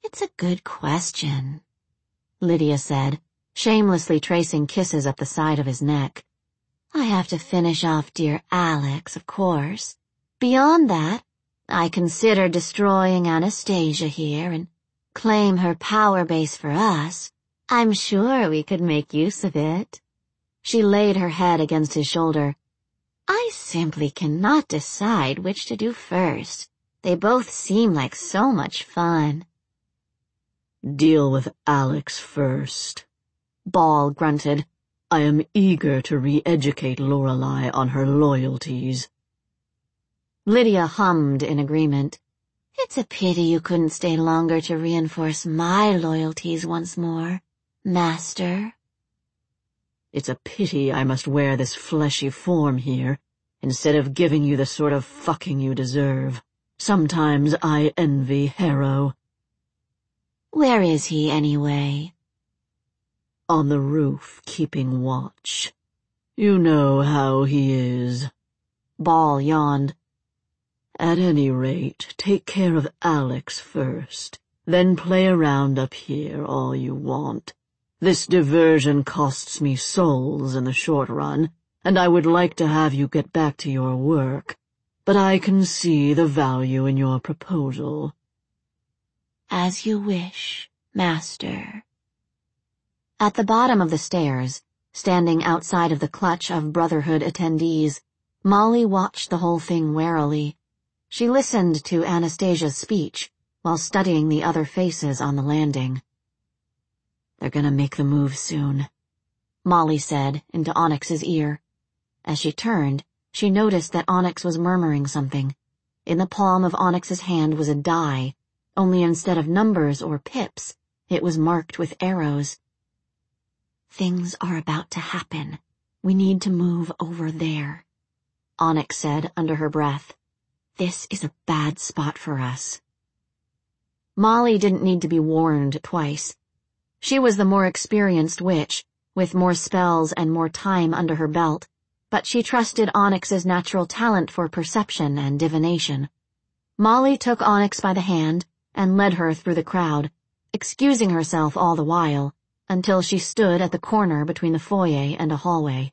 It's a good question, Lydia said, shamelessly tracing kisses up the side of his neck. I have to finish off dear Alex, of course. Beyond that, I consider destroying Anastasia here and claim her power base for us. I'm sure we could make use of it. She laid her head against his shoulder. I simply cannot decide which to do first. They both seem like so much fun. Deal with Alex first, Ball grunted. I am eager to re-educate Lorelei on her loyalties. Lydia hummed in agreement. It's a pity you couldn't stay longer to reinforce my loyalties once more, Master. It's a pity I must wear this fleshy form here, instead of giving you the sort of fucking you deserve. Sometimes I envy Harrow. Where is he, anyway? On the roof, keeping watch. You know how he is. Ball yawned. At any rate, take care of Alex first, then play around up here all you want. This diversion costs me souls in the short run, and I would like to have you get back to your work, but I can see the value in your proposal. As you wish, Master. At the bottom of the stairs, standing outside of the clutch of Brotherhood attendees, Molly watched the whole thing warily. She listened to Anastasia's speech while studying the other faces on the landing. They're gonna make the move soon, Molly said into Onyx's ear. As she turned, she noticed that Onyx was murmuring something. In the palm of Onyx's hand was a die, only instead of numbers or pips, it was marked with arrows. Things are about to happen. We need to move over there, Onyx said under her breath. This is a bad spot for us. Molly didn't need to be warned twice. She was the more experienced witch, with more spells and more time under her belt, but she trusted Onyx's natural talent for perception and divination. Molly took Onyx by the hand and led her through the crowd, excusing herself all the while, until she stood at the corner between the foyer and a hallway.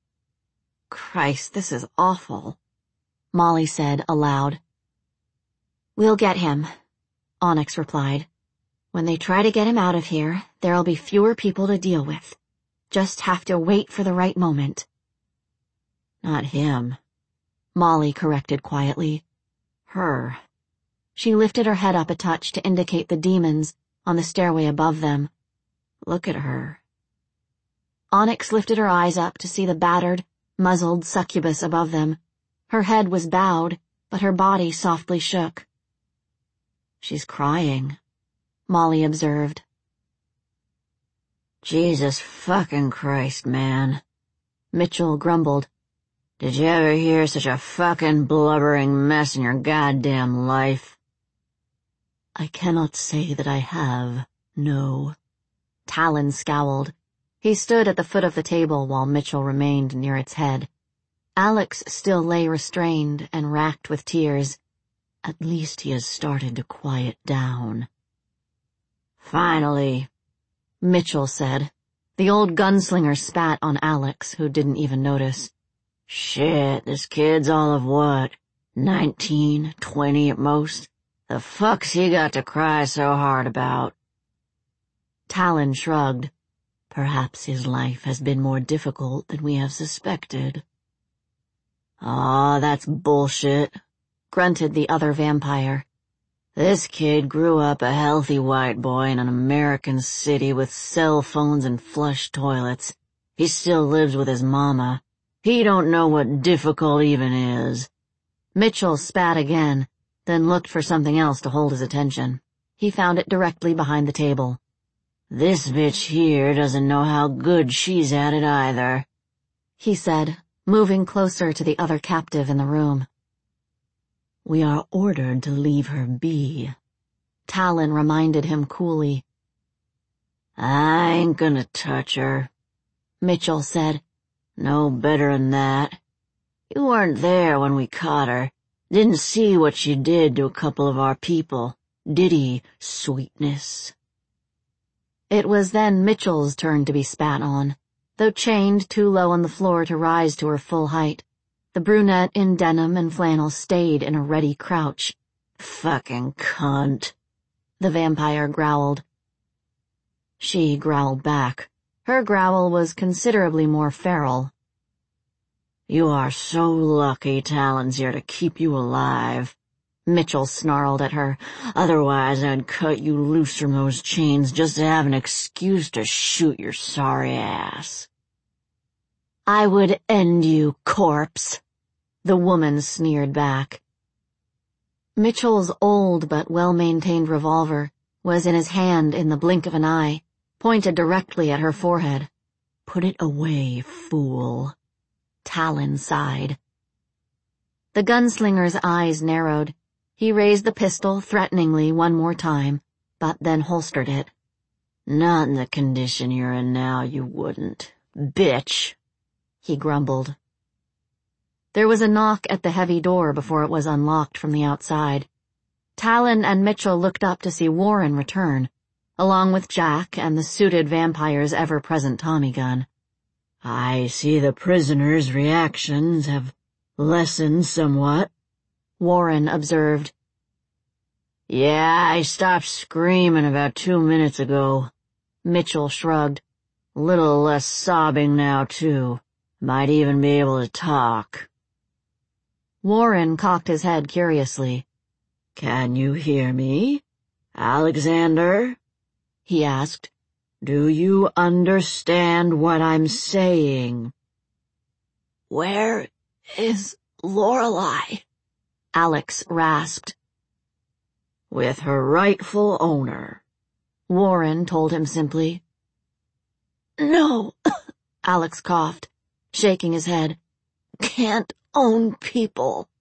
Christ, this is awful, Molly said aloud. We'll get him, Onyx replied. When they try to get him out of here, there'll be fewer people to deal with. Just have to wait for the right moment. Not him, Molly corrected quietly. Her. She lifted her head up a touch to indicate the demons on the stairway above them. Look at her. Onyx lifted her eyes up to see the battered, muzzled succubus above them. Her head was bowed, but her body softly shook. She's crying, Molly observed. Jesus fucking Christ, man, Mitchell grumbled. Did you ever hear such a fucking blubbering mess in your goddamn life? I cannot say that I have, no. Talon scowled. He stood at the foot of the table while Mitchell remained near its head. Alex still lay restrained and racked with tears. At least he has started to quiet down. Finally, Mitchell said. The old gunslinger spat on Alex, who didn't even notice. Shit, this kid's all of what? 19, 20 at most? The fuck's he got to cry so hard about? Talon shrugged. Perhaps his life has been more difficult than we have suspected. Aw, that's bullshit, grunted the other vampire. This kid grew up a healthy white boy in an American city with cell phones and flush toilets. He still lives with his mama. He don't know what difficult even is. Mitchell spat again, then looked for something else to hold his attention. He found it directly behind the table. This bitch here doesn't know how good she's at it either, he said, moving closer to the other captive in the room. We are ordered to leave her be, Talon reminded him coolly. I ain't gonna touch her, Mitchell said. No better'n that. You weren't there when we caught her. Didn't see what she did to a couple of our people. Diddy, sweetness." It was then Mitchell's turn to be spat on. Though chained too low on the floor to rise to her full height, the brunette in denim and flannel stayed in a ready crouch. "Fucking cunt," the vampire growled. She growled back. Her growl was considerably more feral. "You are so lucky Talon's here to keep you alive," Mitchell snarled at her. "Otherwise I'd cut you loose from those chains just to have an excuse to shoot your sorry ass." "I would end you, corpse," the woman sneered back. Mitchell's old but well-maintained revolver was in his hand in the blink of an eye, pointed directly at her forehead. "Put it away, fool." Talon sighed. The gunslinger's eyes narrowed. He raised the pistol threateningly one more time, but then holstered it. "Not in the condition you're in now, you wouldn't. Bitch," he grumbled. There was a knock at the heavy door before it was unlocked from the outside. Talon and Mitchell looked up to see Warren return, along with Jack and the suited vampire's ever-present Tommy gun. "I see the prisoners' reactions have lessened somewhat," Warren observed. "Yeah, I stopped screaming about 2 minutes ago." Mitchell shrugged. "Little less sobbing now, too. Might even be able to talk." Warren cocked his head curiously. "Can you hear me, Alexander?" he asked. "Do you understand what I'm saying?" "Where is Lorelei?" Alex rasped. "With her rightful owner," Warren told him simply. "No," Alex coughed, shaking his head. "Can't own people."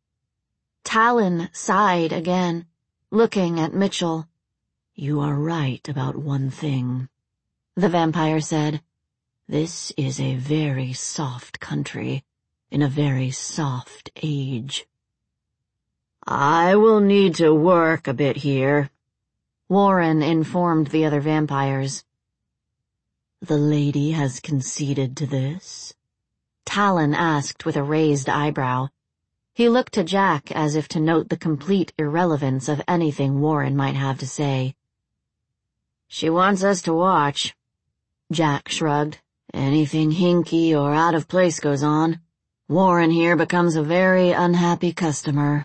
Talon sighed again, looking at Mitchell. "You are right about one thing," the vampire said. "This is a very soft country, in a very soft age." "I will need to work a bit here," Warren informed the other vampires. "The lady has conceded to this?" Talon asked with a raised eyebrow. He looked to Jack as if to note the complete irrelevance of anything Warren might have to say. "She wants us to watch." Jack shrugged. "Anything hinky or out of place goes on, Warren here becomes a very unhappy customer."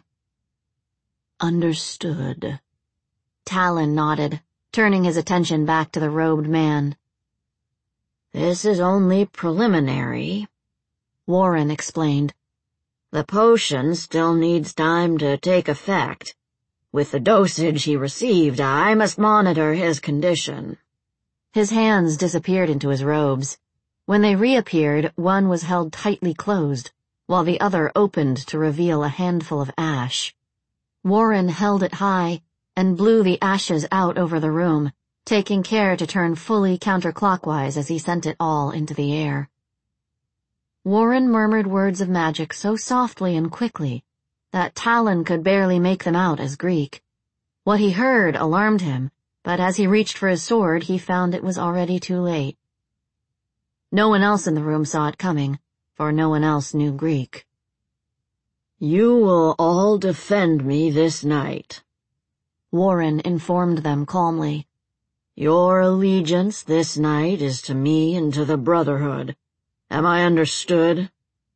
"Understood." Talon nodded, turning his attention back to the robed man. "This is only preliminary," Warren explained. "The potion still needs time to take effect. With the dosage he received, I must monitor his condition." His hands disappeared into his robes. When they reappeared, one was held tightly closed, while the other opened to reveal a handful of ash. Warren held it high and blew the ashes out over the room, taking care to turn fully counterclockwise as he sent it all into the air. Warren murmured words of magic so softly and quickly that Talon could barely make them out as Greek. What he heard alarmed him, but as he reached for his sword, he found it was already too late. No one else in the room saw it coming, for no one else knew Greek. "You will all defend me this night," Warren informed them calmly. "Your allegiance this night is to me and to the Brotherhood. Am I understood?"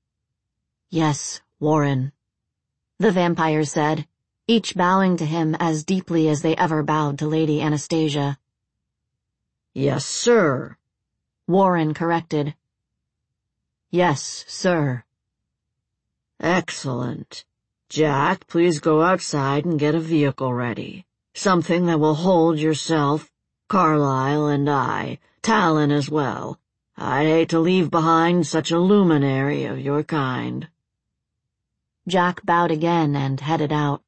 "Yes, Warren," the vampires said, each bowing to him as deeply as they ever bowed to Lady Anastasia. "Yes, sir," Warren corrected. "Yes, sir." "Excellent. Jack, please go outside and get a vehicle ready. Something that will hold yourself, Carlyle and I, Talon as well. I'd hate to leave behind such a luminary of your kind." Jack bowed again and headed out.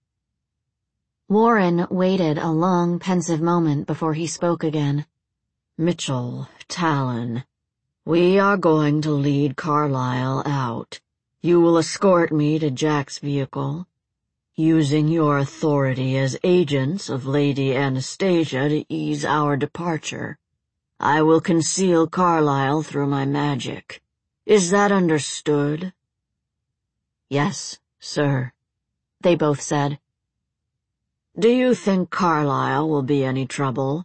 Warren waited a long, pensive moment before he spoke again. "Mitchell, Talon, we are going to lead Carlyle out. You will escort me to Jack's vehicle. using your authority as agents of Lady Anastasia to ease our departure. I will conceal Carlyle through my magic. Is that understood?" "Yes, sir," they both said. "Do you think Carlyle will be any trouble?"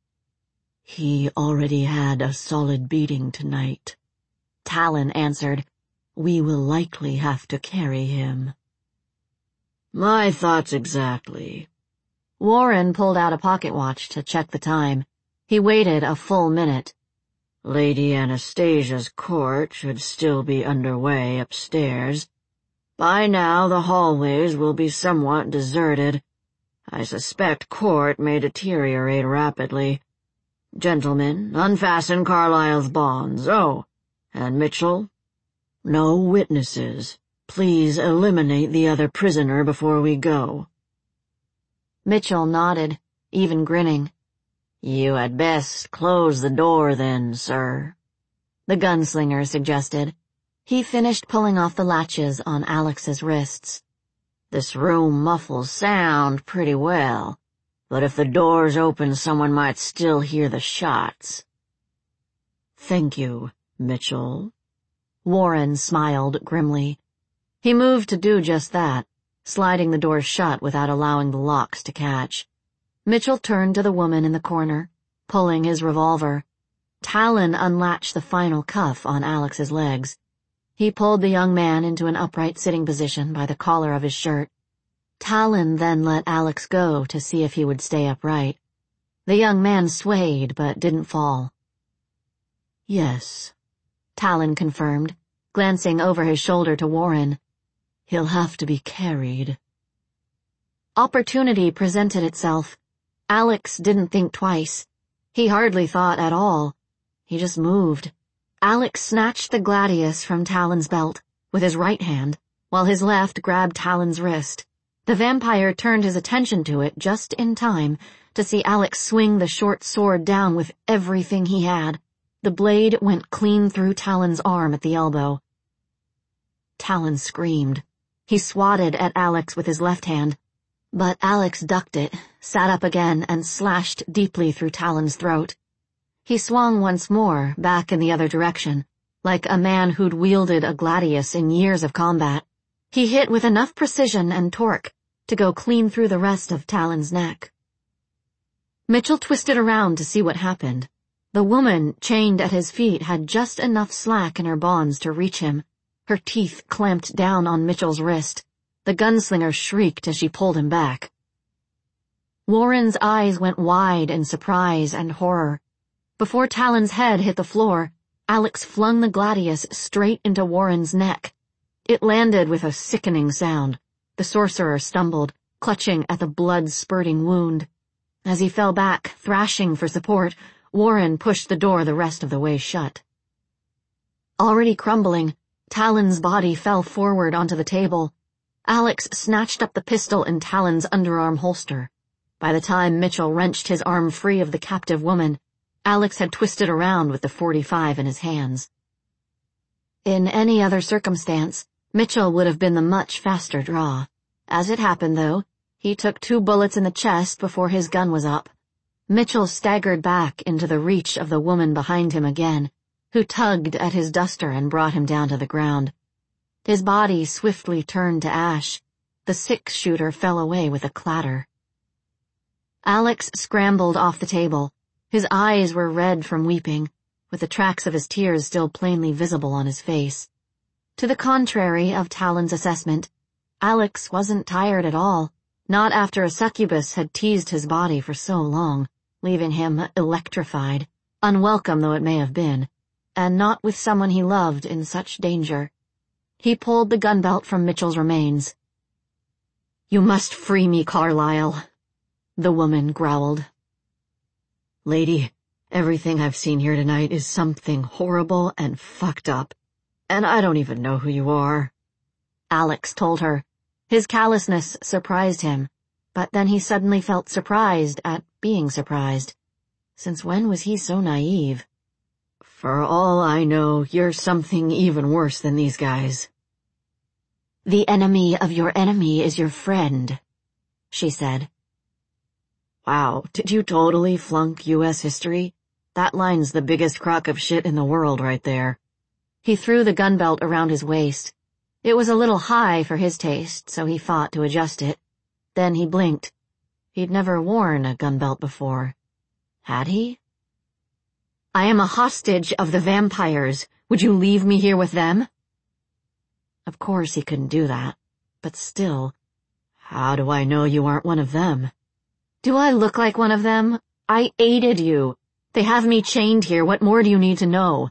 "He already had a solid beating tonight," Talon answered. "We will likely have to carry him." "My thoughts exactly." Warren pulled out a pocket watch to check the time. He waited a full minute. "Lady Anastasia's court should still be underway upstairs. By now the hallways will be somewhat deserted. I suspect court may deteriorate rapidly. Gentlemen, unfasten Carlyle's bonds. Oh, and Mitchell? No witnesses. Please eliminate the other prisoner before we go." Mitchell nodded, even grinning. "You had best close the door then, sir," the gunslinger suggested. He finished pulling off the latches on Alex's wrists. "This room muffles sound pretty well, but if the door's open someone might still hear the shots." "Thank you, Mitchell." Warren smiled grimly. He moved to do just that, sliding the door shut without allowing the locks to catch. Mitchell turned to the woman in the corner, pulling his revolver. Talon unlatched the final cuff on Alex's legs. He pulled the young man into an upright sitting position by the collar of his shirt. Talon then let Alex go to see if he would stay upright. The young man swayed but didn't fall. "Yes," Talon confirmed, glancing over his shoulder to Warren. "He'll have to be carried." Opportunity presented itself. Alex didn't think twice. He hardly thought at all. He just moved. Alex snatched the gladius from Talon's belt with his right hand, while his left grabbed Talon's wrist. The vampire turned his attention to it just in time to see Alex swing the short sword down with everything he had. The blade went clean through Talon's arm at the elbow. Talon screamed. He swatted at Alex with his left hand, but Alex ducked it, sat up again, and slashed deeply through Talon's throat. He swung once more, back in the other direction, like a man who'd wielded a gladius in years of combat. He hit with enough precision and torque to go clean through the rest of Talon's neck. Mitchell twisted around to see what happened. The woman, chained at his feet, had just enough slack in her bonds to reach him. Her teeth clamped down on Mitchell's wrist. The gunslinger shrieked as she pulled him back. Warren's eyes went wide in surprise and horror. Before Talon's head hit the floor, Alex flung the gladius straight into Warren's neck. It landed with a sickening sound. The sorcerer stumbled, clutching at the blood-spurting wound. As he fell back, thrashing for support, Warren pushed the door the rest of the way shut. Already crumbling, Talon's body fell forward onto the table. Alex snatched up the pistol in Talon's underarm holster. By the time Mitchell wrenched his arm free of the captive woman, Alex had twisted around with the .45 in his hands. In any other circumstance, Mitchell would have been the much faster draw. As it happened, though, he took 2 bullets in the chest before his gun was up. Mitchell staggered back into the reach of the woman behind him again, who tugged at his duster and brought him down to the ground. His body swiftly turned to ash. The 6-shooter fell away with a clatter. Alex scrambled off the table. His eyes were red from weeping, with the tracks of his tears still plainly visible on his face. To the contrary of Talon's assessment, Alex wasn't tired at all, not after a succubus had teased his body for so long, leaving him electrified, unwelcome though it may have been, and not with someone he loved in such danger. He pulled the gun belt from Mitchell's remains. "You must free me, Carlyle," the woman growled. "Lady, everything I've seen here tonight is something horrible and fucked up, and I don't even know who you are," Alex told her. His callousness surprised him, but then he suddenly felt surprised at being surprised. Since when was he so naive? "For all I know, you're something even worse than these guys." "The enemy of your enemy is your friend," she said. Wow, did you totally flunk U.S. history? That line's the biggest crock of shit in the world right there. He threw the gun belt around his waist. It was a little high for his taste, so he fought to adjust it. Then he blinked. He'd never worn a gun belt before. Had he? "I am a hostage of the vampires. Would you leave me here with them?" Of course he couldn't do that. But still, how do I know you aren't one of them? Do I look like one of them? I aided you. They have me chained here. What more do you need to know?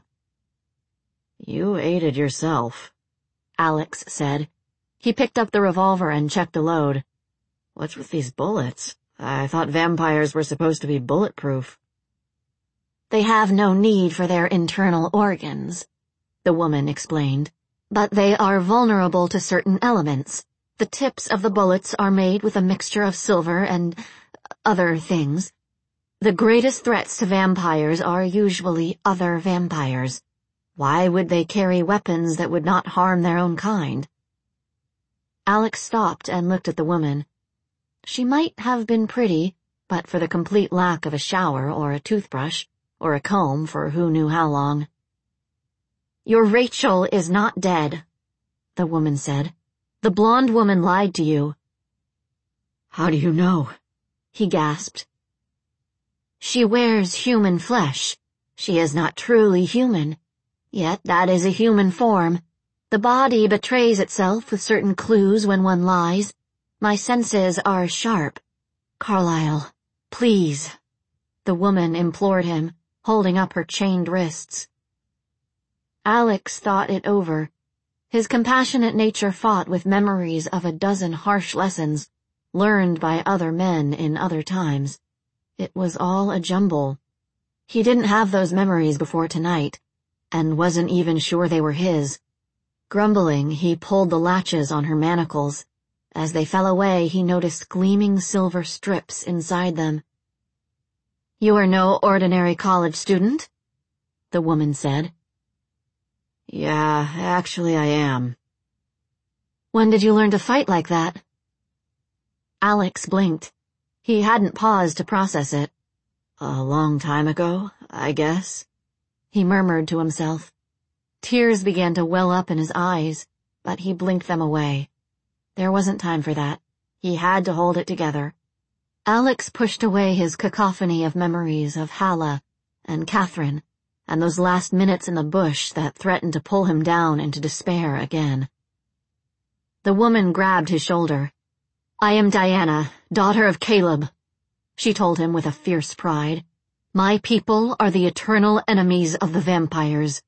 You aided yourself, Alex said. He picked up the revolver and checked the load. What's with these bullets? I thought vampires were supposed to be bulletproof. They have no need for their internal organs, the woman explained. But they are vulnerable to certain elements. The tips of the bullets are made with a mixture of silver and other things. The greatest threats to vampires are usually other vampires. Why would they carry weapons that would not harm their own kind? Alex stopped and looked at the woman. She might have been pretty, but for the complete lack of a shower or a toothbrush, or a comb for who knew how long. "Your Rachel is not dead," the woman said. "The blonde woman lied to you." "How do you know?" he gasped. "She wears human flesh. She is not truly human. Yet that is a human form. The body betrays itself with certain clues when one lies. My senses are sharp. Carlyle, please," the woman implored him, holding up her chained wrists. Alex thought it over. His compassionate nature fought with memories of a dozen harsh lessons learned by other men in other times. It was all a jumble. He didn't have those memories before tonight, and wasn't even sure they were his. Grumbling, he pulled the latches on her manacles. As they fell away, he noticed gleaming silver strips inside them. "You are no ordinary college student?" the woman said. "Yeah, actually I am." "When did you learn to fight like that?" Alex blinked. He hadn't paused to process it. "A long time ago, I guess," he murmured to himself. Tears began to well up in his eyes, but he blinked them away. There wasn't time for that. He had to hold it together. Alex pushed away his cacophony of memories of Hala and Catherine, and those last minutes in the bush that threatened to pull him down into despair again. The woman grabbed his shoulder. "I am Diana, daughter of Caleb," she told him with a fierce pride. "My people are the eternal enemies of the vampires."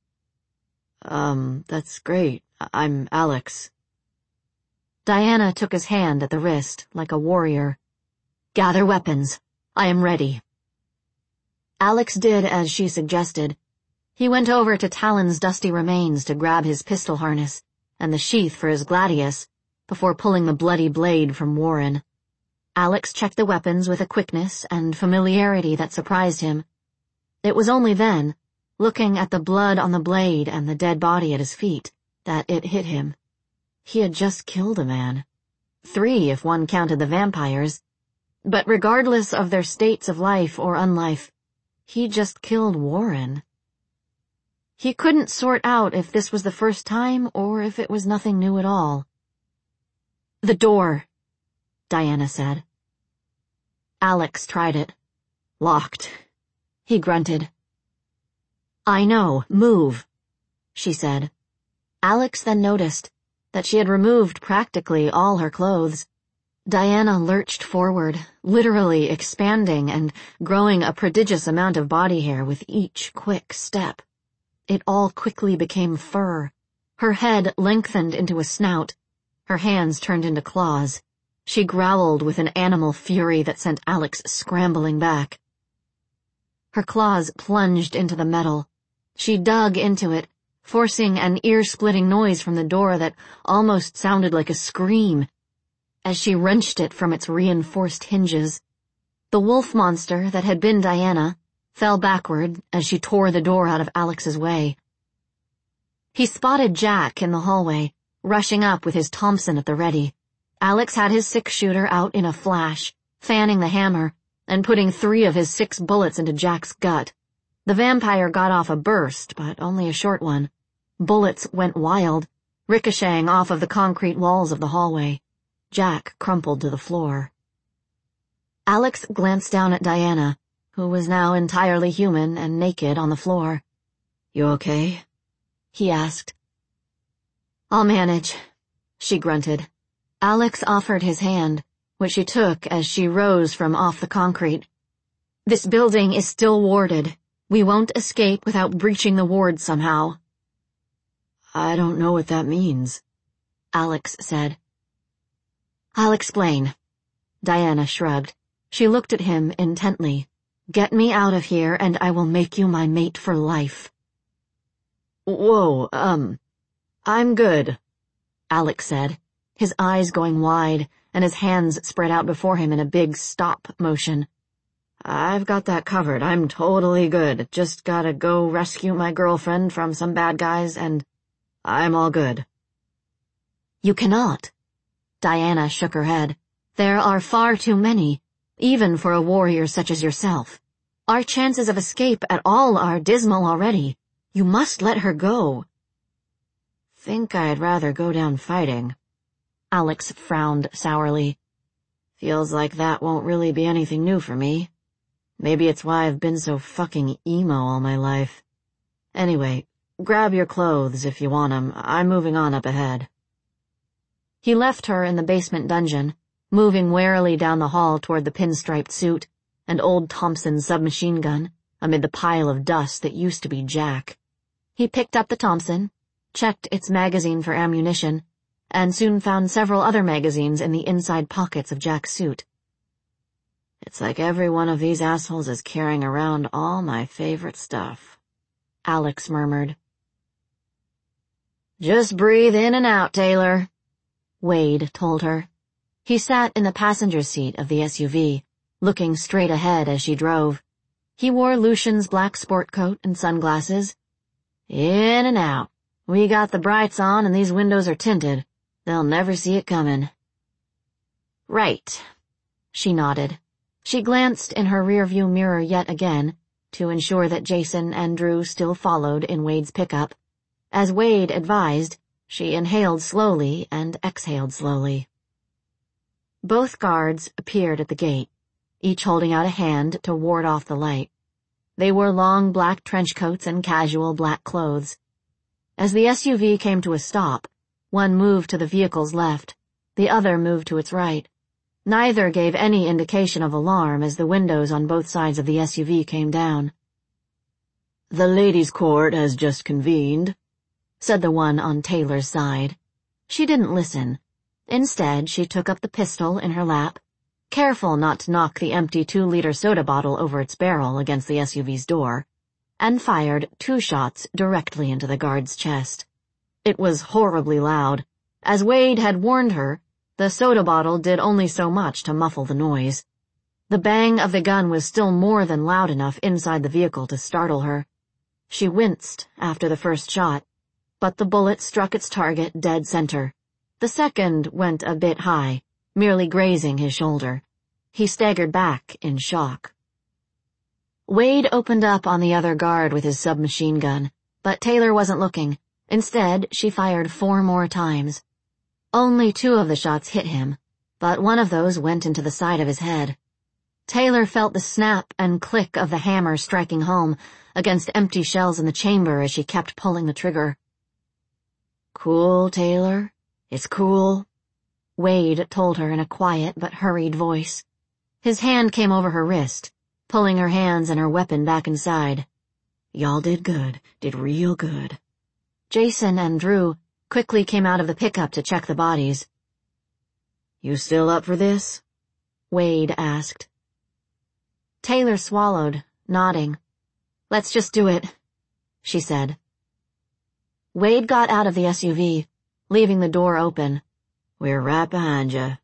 That's great. I'm Alex." Diana took his hand at the wrist, like a warrior. "Gather weapons. I am ready." Alex did as she suggested. He went over to Talon's dusty remains to grab his pistol harness and the sheath for his gladius before pulling the bloody blade from Warren. Alex checked the weapons with a quickness and familiarity that surprised him. It was only then, looking at the blood on the blade and the dead body at his feet, that it hit him. He had just killed a man. 3 if one counted the vampires. But regardless of their states of life or unlife, he just killed Warren. He couldn't sort out if this was the first time or if it was nothing new at all. "The door," Diana said. Alex tried it. "Locked," he grunted. "I know, move," she said. Alex then noticed that she had removed practically all her clothes. Diana lurched forward, literally expanding and growing a prodigious amount of body hair with each quick step. It all quickly became fur. Her head lengthened into a snout. Her hands turned into claws. She growled with an animal fury that sent Alex scrambling back. Her claws plunged into the metal. She dug into it, forcing an ear-splitting noise from the door that almost sounded like a scream as she wrenched it from its reinforced hinges. The wolf monster that had been Diana fell backward as she tore the door out of Alex's way. He spotted Jack in the hallway, rushing up with his Thompson at the ready. Alex had his 6-shooter out in a flash, fanning the hammer, and putting 3 of his 6 bullets into Jack's gut. The vampire got off a burst, but only a short one. Bullets went wild, ricocheting off of the concrete walls of the hallway. Jack crumpled to the floor. Alex glanced down at Diana, who was now entirely human and naked on the floor. "You okay?" he asked. "I'll manage," she grunted. Alex offered his hand, which she took as she rose from off the concrete. "This building is still warded. We won't escape without breaching the ward somehow." "I don't know what that means," Alex said. "I'll explain." Diana shrugged. She looked at him intently. "Get me out of here and I will make you my mate for life." "Whoa, I'm good," Alex said, his eyes going wide and his hands spread out before him in a big stop motion. "I've got that covered. I'm totally good. Just gotta go rescue my girlfriend from some bad guys and I'm all good." "You cannot." Diana shook her head. "There are far too many, even for a warrior such as yourself. Our chances of escape at all are dismal already. You must let her go." "Think I'd rather go down fighting." Alex frowned sourly. "Feels like that won't really be anything new for me. Maybe it's why I've been so fucking emo all my life. Anyway, grab your clothes if you want 'em. I'm moving on up ahead." He left her in the basement dungeon, moving warily down the hall toward the pinstriped suit and old Thompson submachine gun amid the pile of dust that used to be Jack. He picked up the Thompson, checked its magazine for ammunition, and soon found several other magazines in the inside pockets of Jack's suit. "It's like every one of these assholes is carrying around all my favorite stuff," Alex murmured. "Just breathe in and out, Taylor," Wade told her. He sat in the passenger seat of the SUV, looking straight ahead as she drove. He wore Lucian's black sport coat and sunglasses. "In and out. We got the brights on and these windows are tinted. They'll never see it coming." "Right." She nodded. She glanced in her rearview mirror yet again, to ensure that Jason and Drew still followed in Wade's pickup. As Wade advised, she inhaled slowly and exhaled slowly. Both guards appeared at the gate, each holding out a hand to ward off the light. They wore long black trench coats and casual black clothes. As the SUV came to a stop, one moved to the vehicle's left, the other moved to its right. Neither gave any indication of alarm as the windows on both sides of the SUV came down. "The ladies' court has just convened," said the one on Taylor's side. She didn't listen. Instead, she took up the pistol in her lap, careful not to knock the empty 2-liter soda bottle over its barrel against the SUV's door, and fired 2 shots directly into the guard's chest. It was horribly loud. As Wade had warned her, the soda bottle did only so much to muffle the noise. The bang of the gun was still more than loud enough inside the vehicle to startle her. She winced after the first shot, but the bullet struck its target dead center. The second went a bit high, merely grazing his shoulder. He staggered back in shock. Wade opened up on the other guard with his submachine gun, but Taylor wasn't looking. Instead, she fired 4 more times. Only 2 of the shots hit him, but one of those went into the side of his head. Taylor felt the snap and click of the hammer striking home against empty shells in the chamber as she kept pulling the trigger. "Cool, Taylor? It's cool," Wade told her in a quiet but hurried voice. His hand came over her wrist, pulling her hands and her weapon back inside. "Y'all did good, did real good." Jason and Drew quickly came out of the pickup to check the bodies. "You still up for this?" Wade asked. Taylor swallowed, nodding. "Let's just do it," she said. Wade got out of the SUV, leaving the door open. "We're right behind you."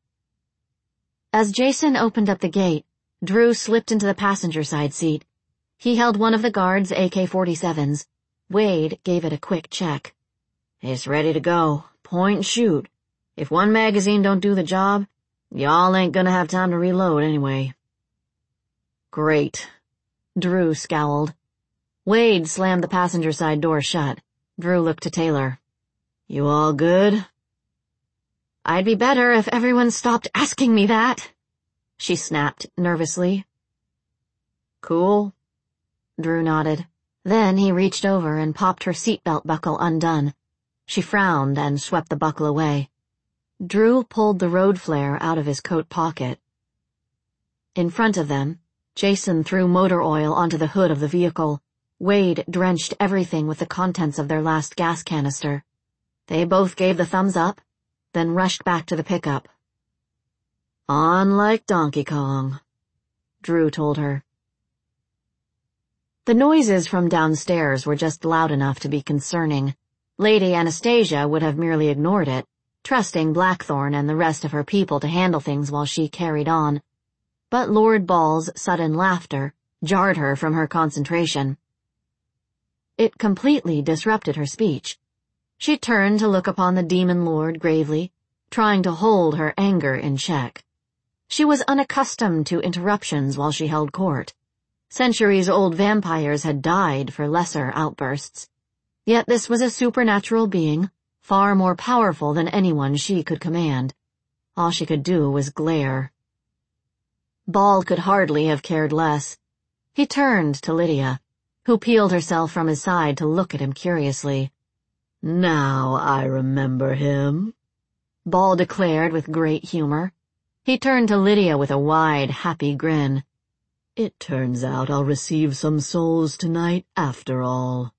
As Jason opened up the gate, Drew slipped into the passenger side seat. He held one of the guards' AK-47s. Wade gave it a quick check. "It's ready to go. point and shoot. If one magazine don't do the job, y'all ain't gonna have time to reload anyway." "Great." Drew scowled. Wade slammed the passenger side door shut. Drew looked to Taylor. "You all good?" "I'd be better if everyone stopped asking me that," she snapped nervously. "Cool?" Drew nodded. Then he reached over and popped her seatbelt buckle undone. She frowned and swept the buckle away. Drew pulled the road flare out of his coat pocket. In front of them, Jason threw motor oil onto the hood of the vehicle. Wade drenched everything with the contents of their last gas canister. They both gave the thumbs up, then rushed back to the pickup. "On like Donkey Kong," Drew told her. The noises from downstairs were just loud enough to be concerning. Lady Anastasia would have merely ignored it, trusting Blackthorn and the rest of her people to handle things while she carried on. But Lord Ball's sudden laughter jarred her from her concentration. It completely disrupted her speech. She turned to look upon the demon lord gravely, trying to hold her anger in check. She was unaccustomed to interruptions while she held court. Centuries-old vampires had died for lesser outbursts. Yet this was a supernatural being, far more powerful than anyone she could command. All she could do was glare. Ball could hardly have cared less. He turned to Lydia, who peeled herself from his side to look at him curiously. "Now I remember him," Ball declared with great humor. He turned to Lydia with a wide, happy grin. "It turns out I'll receive some souls tonight after all."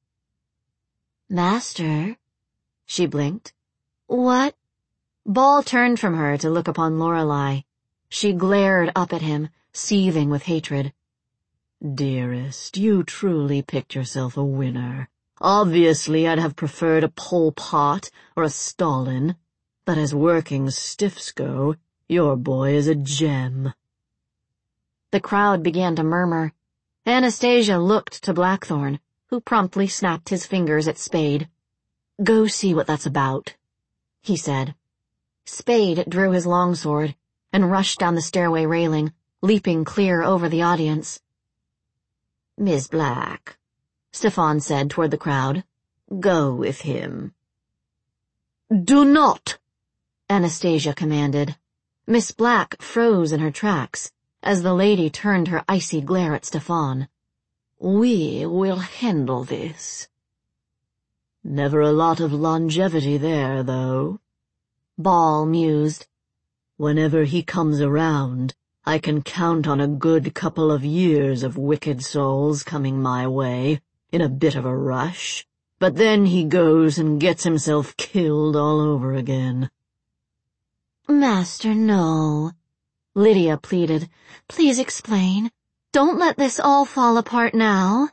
"Master?" She blinked. "What?" Ball turned from her to look upon Lorelei. She glared up at him, seething with hatred. "Dearest, you truly picked yourself a winner. Obviously I'd have preferred a Pol Pot or a Stalin, but as working stiffs go, your boy is a gem." The crowd began to murmur. Anastasia looked to Blackthorn, who promptly snapped his fingers at Spade. "Go see what that's about," he said. Spade drew his longsword and rushed down the stairway railing, leaping clear over the audience. "Miss Black," Stefan said toward the crowd, "go with him." "Do not!" Anastasia commanded. Miss Black froze in her tracks as the lady turned her icy glare at Stefan. "We will handle this." "Never a lot of longevity there, though," Ball mused. "Whenever he comes around, I can count on a good couple of years of wicked souls coming my way, in a bit of a rush, but then he goes and gets himself killed all over again." "Master, no," Lydia pleaded. "Please explain. Don't let this all fall apart now."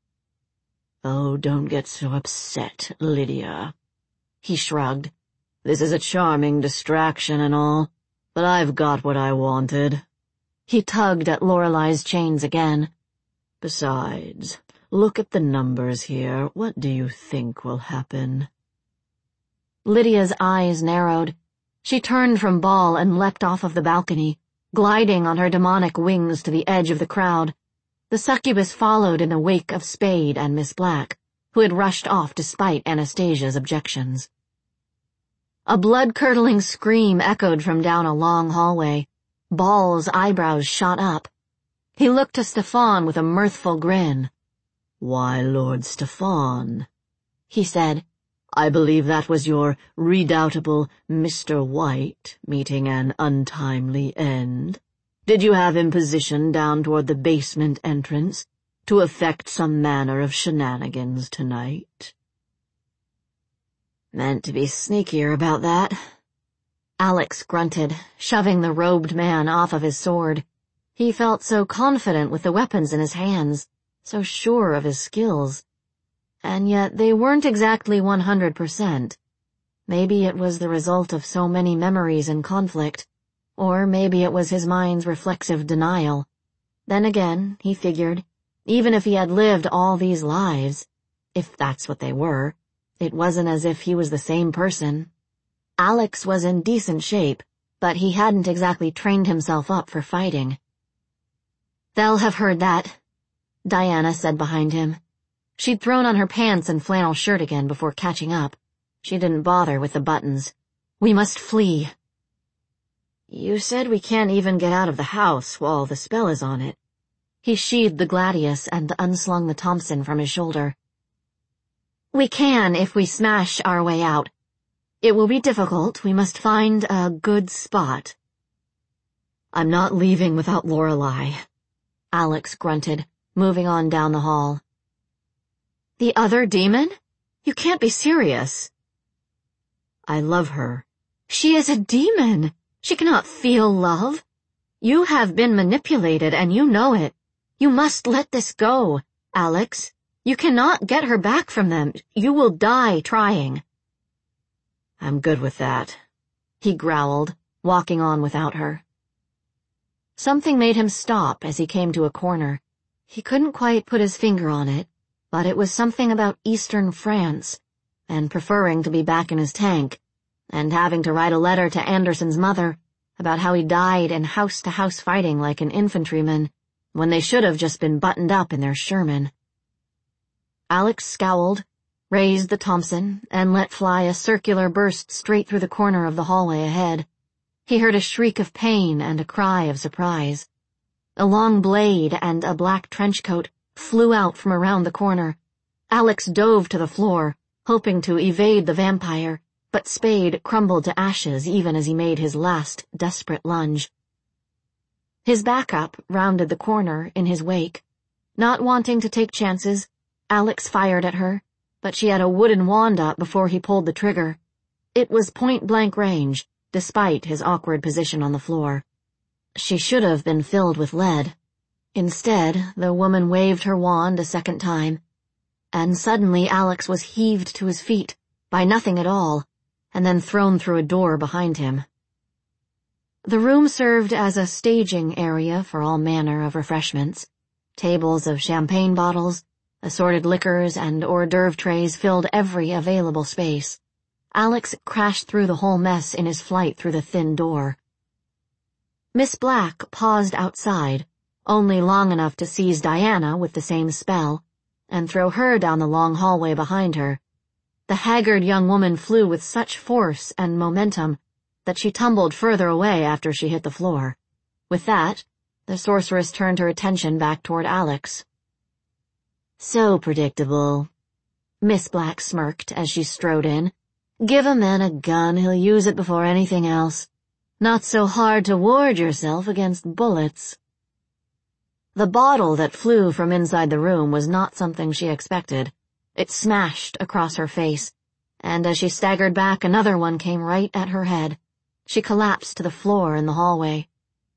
"Oh, don't get so upset, Lydia." He shrugged. "This is a charming distraction and all, but I've got what I wanted." He tugged at Lorelei's chains again. "Besides, look at the numbers here. What do you think will happen?" Lydia's eyes narrowed. She turned from Ball and leapt off of the balcony, gliding on her demonic wings to the edge of the crowd. The succubus followed in the wake of Spade and Miss Black, who had rushed off despite Anastasia's objections. A blood-curdling scream echoed from down a long hallway. Ball's eyebrows shot up. He looked to Stefan with a mirthful grin. "Why, Lord Stefan," he said, "I believe that was your redoubtable Mr. White meeting an untimely end. Did you have him positioned down toward the basement entrance to effect some manner of shenanigans tonight?" "Meant to be sneakier about that." Alex grunted, shoving the robed man off of his sword. He felt so confident with the weapons in his hands, so sure of his skills. And yet they weren't exactly 100%. Maybe it was the result of so many memories in conflict, or maybe it was his mind's reflexive denial. Then again, he figured, even if he had lived all these lives, if that's what they were, it wasn't as if he was the same person. Alex was in decent shape, but he hadn't exactly trained himself up for fighting. "They'll have heard that," Diana said behind him. She'd thrown on her pants and flannel shirt again before catching up. She didn't bother with the buttons. "We must flee." "You said we can't even get out of the house while the spell is on it." He sheathed the gladius and unslung the Thompson from his shoulder. "We can if we smash our way out. It will be difficult. We must find a good spot." "I'm not leaving without Lorelei," Alex grunted, moving on down the hall. "The other demon? You can't be serious." "I love her." "She is a demon. She cannot feel love. You have been manipulated and you know it. You must let this go, Alex. You cannot get her back from them. You will die trying." "I'm good with that," he growled, walking on without her. Something made him stop as he came to a corner. He couldn't quite put his finger on it, but it was something about Eastern France, and preferring to be back in his tank, and having to write a letter to Anderson's mother about how he died in house-to-house fighting like an infantryman, when they should have just been buttoned up in their Sherman. Alex scowled, raised the Thompson, and let fly a circular burst straight through the corner of the hallway ahead. He heard a shriek of pain and a cry of surprise. A long blade and a black trench coat flew out from around the corner. Alex dove to the floor, hoping to evade the vampire, but Spade crumbled to ashes even as he made his last desperate lunge. His backup rounded the corner in his wake. Not wanting to take chances, Alex fired at her, but she had a wooden wand up before he pulled the trigger. It was point-blank range, despite his awkward position on the floor. She should have been filled with lead. Instead, the woman waved her wand a second time, and suddenly Alex was heaved to his feet, by nothing at all, and then thrown through a door behind him. The room served as a staging area for all manner of refreshments. Tables of champagne bottles, assorted liquors, and hors d'oeuvre trays filled every available space. Alex crashed through the whole mess in his flight through the thin door. Miss Black paused outside, only long enough to seize Diana with the same spell, and throw her down the long hallway behind her. The haggard young woman flew with such force and momentum that she tumbled further away after she hit the floor. With that, the sorceress turned her attention back toward Alex. "So predictable," Miss Black smirked as she strode in. "Give a man a gun, he'll use it before anything else. Not so hard to ward yourself against bullets." The bottle that flew from inside the room was not something she expected. It smashed across her face, and as she staggered back, another one came right at her head. She collapsed to the floor in the hallway.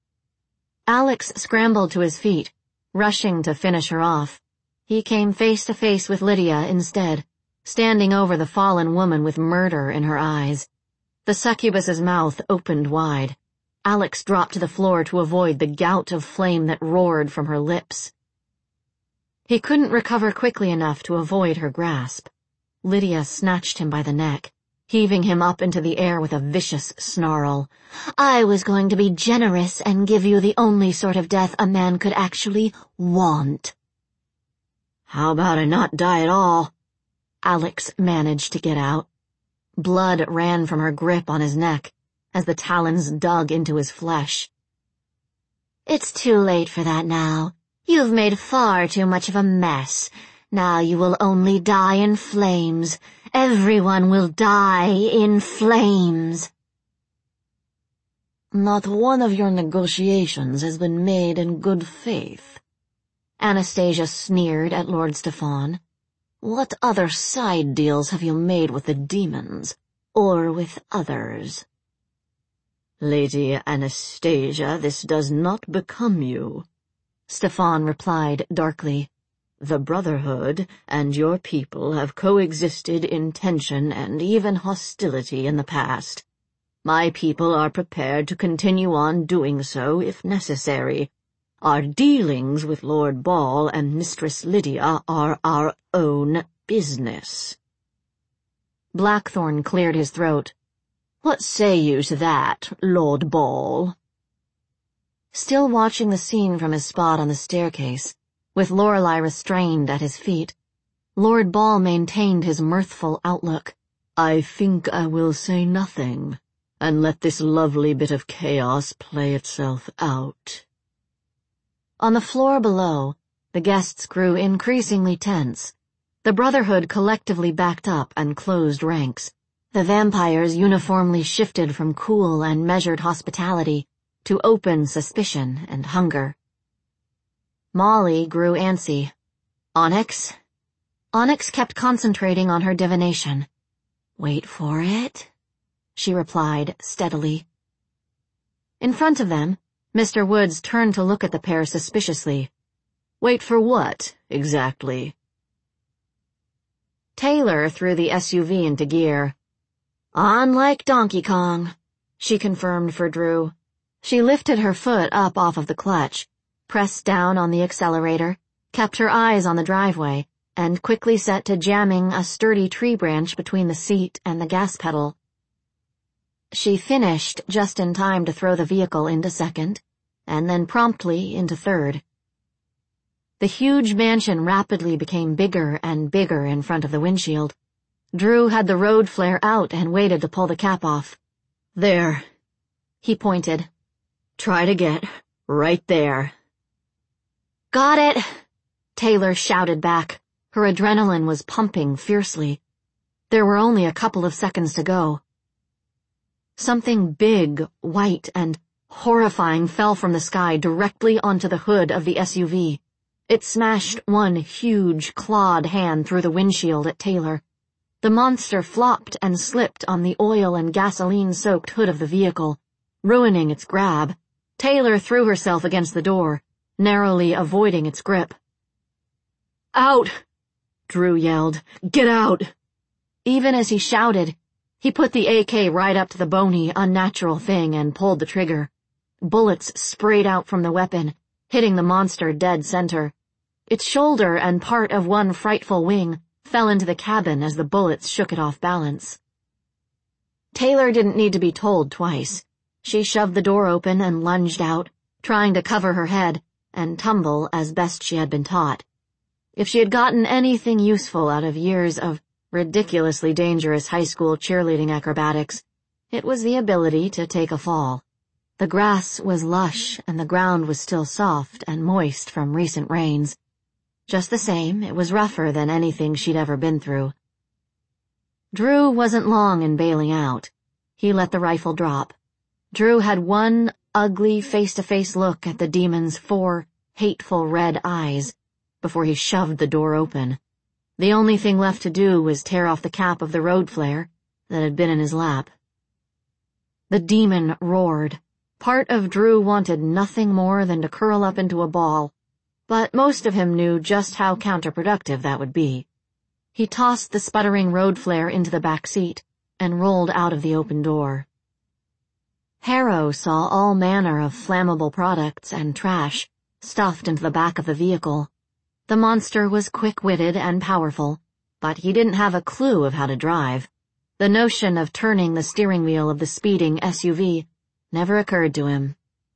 Alex scrambled to his feet, rushing to finish her off. He came face to face with Lydia instead, standing over the fallen woman with murder in her eyes. The succubus's mouth opened wide. Alex dropped to the floor to avoid the gout of flame that roared from her lips. He couldn't recover quickly enough to avoid her grasp. Lydia snatched him by the neck, heaving him up into the air with a vicious snarl. "I was going to be generous and give you the only sort of death a man could actually want." "How about I not die at all?" Alex managed to get out. Blood ran from her grip on his neck as the talons dug into his flesh. "It's too late for that now. You've made far too much of a mess. Now you will only die in flames. Everyone will die in flames." "Not one of your negotiations has been made in good faith," Anastasia sneered at Lord Stefan. "What other side deals have you made with the demons, or with others?" "Lady Anastasia, this does not become you," Stefan replied darkly. "The Brotherhood and your people have coexisted in tension and even hostility in the past. My people are prepared to continue on doing so if necessary. Our dealings with Lord Ball and Mistress Lydia are our own business." Blackthorn cleared his throat. What say you to that, Lord Ball? Still watching the scene from his spot on the staircase, with Lorelei restrained at his feet, Lord Ball maintained his mirthful outlook. I think I will say nothing, and let this lovely bit of chaos play itself out. On the floor below, the guests grew increasingly tense. The Brotherhood collectively backed up and closed ranks. The vampires uniformly shifted from cool and measured hospitality to open suspicion and hunger. Molly grew antsy. Onyx? Onyx kept concentrating on her divination. Wait for it, she replied steadily. In front of them, Mr. Woods turned to look at the pair suspiciously. Wait for what, exactly? Taylor threw the SUV into gear. On like Donkey Kong, she confirmed for Drew. She lifted her foot up off of the clutch, pressed down on the accelerator, kept her eyes on the driveway, and quickly set to jamming a sturdy tree branch between the seat and the gas pedal. She finished just in time to throw the vehicle into second, and then promptly into third. The huge mansion rapidly became bigger and bigger in front of the windshield. Drew had the road flare out and waited to pull the cap off. There, he pointed. Try to get right there. Got it, Taylor shouted back. Her adrenaline was pumping fiercely. There were only a couple of seconds to go. Something big, white, and horrifying fell from the sky directly onto the hood of the SUV. It smashed one huge, clawed hand through the windshield at Taylor. The monster flopped and slipped on the oil and gasoline-soaked hood of the vehicle, ruining its grab. Taylor threw herself against the door, narrowly avoiding its grip. Out! Drew yelled. Get out! Even as he shouted, he put the AK right up to the bony, unnatural thing and pulled the trigger. Bullets sprayed out from the weapon, hitting the monster dead center. Its shoulder and part of one frightful wing fell into the cabin as the bullets shook it off balance. Taylor didn't need to be told twice. She shoved the door open and lunged out, trying to cover her head and tumble as best she had been taught. If she had gotten anything useful out of years of ridiculously dangerous high school cheerleading acrobatics, it was the ability to take a fall. The grass was lush and the ground was still soft and moist from recent rains. Just the same, it was rougher than anything she'd ever been through. Drew wasn't long in bailing out. He let the rifle drop. Drew had one ugly face-to-face look at the demon's 4 hateful red eyes before he shoved the door open. The only thing left to do was tear off the cap of the road flare that had been in his lap. The demon roared. Part of Drew wanted nothing more than to curl up into a ball, but most of him knew just how counterproductive that would be. He tossed the sputtering road flare into the back seat and rolled out of the open door. Harrow saw all manner of flammable products and trash stuffed into the back of the vehicle. The monster was quick-witted and powerful, but he didn't have a clue of how to drive. The notion of turning the steering wheel of the speeding SUV never occurred to him.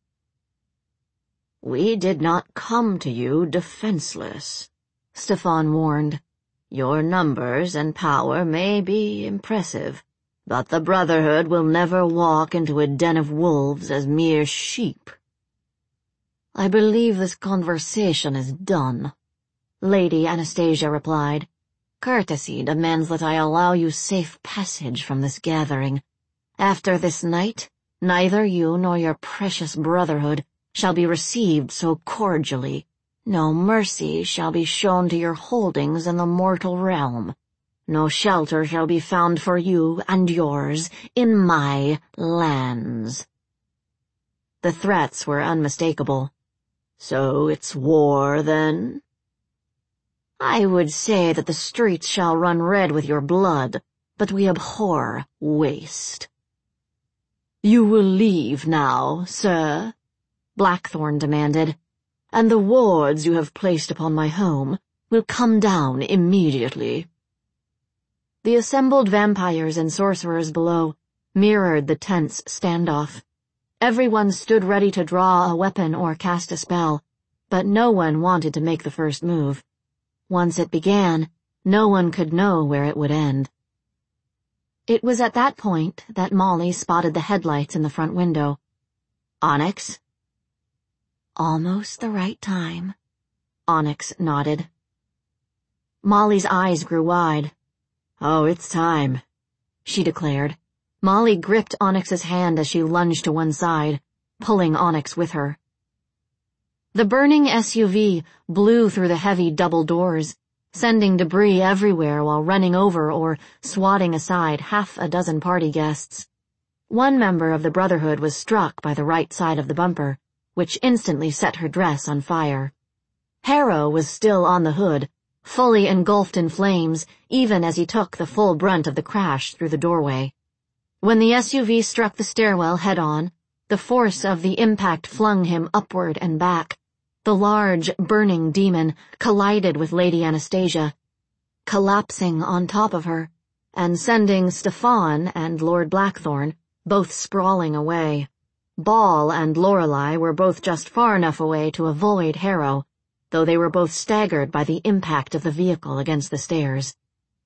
We did not come to you defenseless, Stefan warned. Your numbers and power may be impressive, but the Brotherhood will never walk into a den of wolves as mere sheep. I believe this conversation is done, Lady Anastasia replied. Courtesy demands that I allow you safe passage from this gathering. After this night, neither you nor your precious Brotherhood shall be received so cordially. No mercy shall be shown to your holdings in the mortal realm. No shelter shall be found for you and yours in my lands. The threats were unmistakable. So it's war, then? I would say that the streets shall run red with your blood, but we abhor waste. You will leave now, sir? Blackthorn demanded, and the wards you have placed upon my home will come down immediately. The assembled vampires and sorcerers below mirrored the tense standoff. Everyone stood ready to draw a weapon or cast a spell, but no one wanted to make the first move. Once it began, no one could know where it would end. It was at that point that Molly spotted the headlights in the front window. "Onyx?" "Almost the right time," Onyx nodded. Molly's eyes grew wide. "Oh, it's time," she declared. Molly gripped Onyx's hand as she lunged to one side, pulling Onyx with her. The burning SUV blew through the heavy double doors, sending debris everywhere while running over or swatting aside half a dozen party guests. One member of the Brotherhood was struck by the right side of the bumper, which instantly set her dress on fire. Harrow was still on the hood, fully engulfed in flames, even as he took the full brunt of the crash through the doorway. When the SUV struck the stairwell head-on, the force of the impact flung him upward and back. The large, burning demon collided with Lady Anastasia, collapsing on top of her, and sending Stefan and Lord Blackthorn both sprawling away. Ball and Lorelei were both just far enough away to avoid Harrow, though they were both staggered by the impact of the vehicle against the stairs.